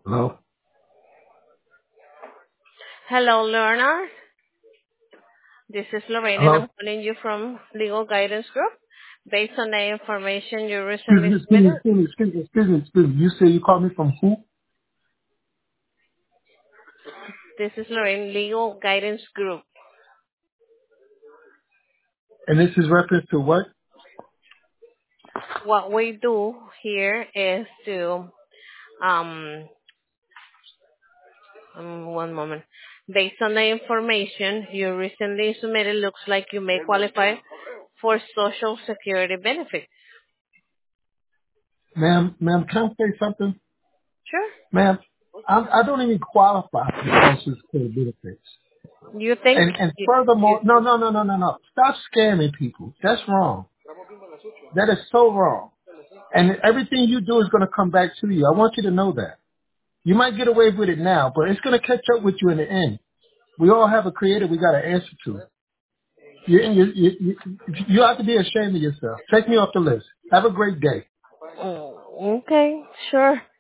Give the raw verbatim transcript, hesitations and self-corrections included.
Hello? Hello, learner. This is Lorraine, and Hello? I'm calling you from Legal Guidance Group based on the information you Excuse recently me, excuse me, submitted. excuse me, excuse me, excuse me, excuse me. You say you called me from who? This is Lorraine, Legal Guidance Group. And this is reference to what? What we do here is to, um, um, one moment. Based on the information you recently submitted, looks like you may qualify for Social Security benefits. Ma'am, ma'am, can I say something? Sure. Ma'am, I'm, I don't even qualify for Social Security benefits. You think? And, and You, you, furthermore, no, no, no, no, no, no. Stop scamming people. That's wrong. That is so wrong. And everything you do is going to come back to you. I want you to know that. You might get away with it now, but it's going to catch up with you in the end. We all have a creator we got to answer to. You, you, you, you, you have to be ashamed of yourself. Take me off the list. Have a great day. mm, okay, sure.